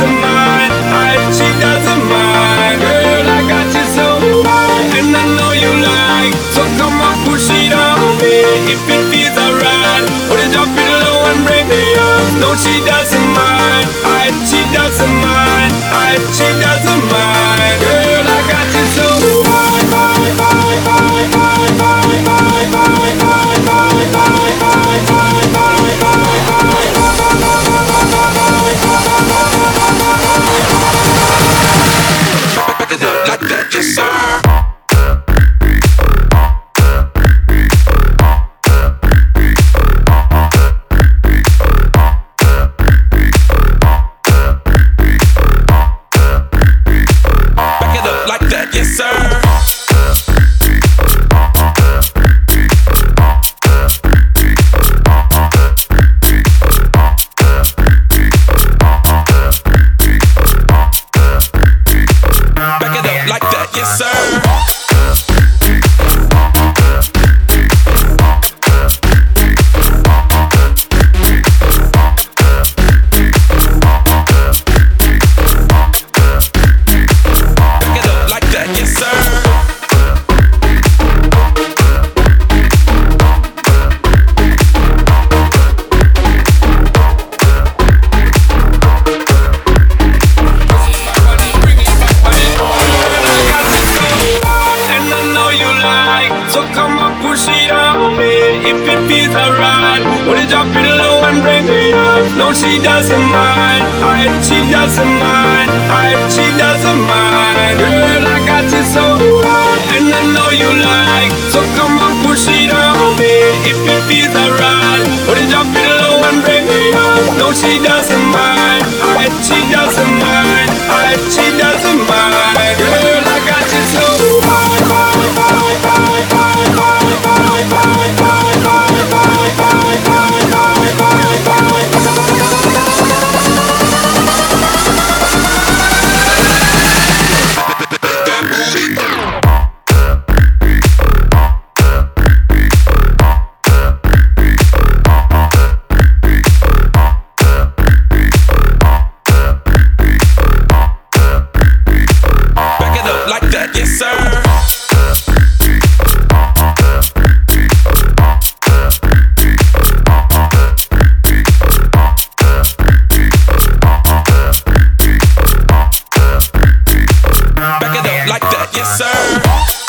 doesn't mind. She doesn't mind. Girl, I got you so high, and I know you like. So come on, push it on me. If it feels alright, put it up it low and bring me up. No, she doesn't mind. She doesn't mind. She doesn't mind. Girl, I got you so like that, yes sir. So come on, push it on me. If it feels alright, would you drop it low and bring me up? No, she doesn't mind. She doesn't mind. She doesn't mind. Girl, I got you so high, and I know you like. So come on, push it on me. If it feels alright, would you drop it low and bring me up? No, she doesn't mind. She doesn't mind. She doesn't mind. Girl, I got you so like that, yes sir. Back it up like that, yes sir.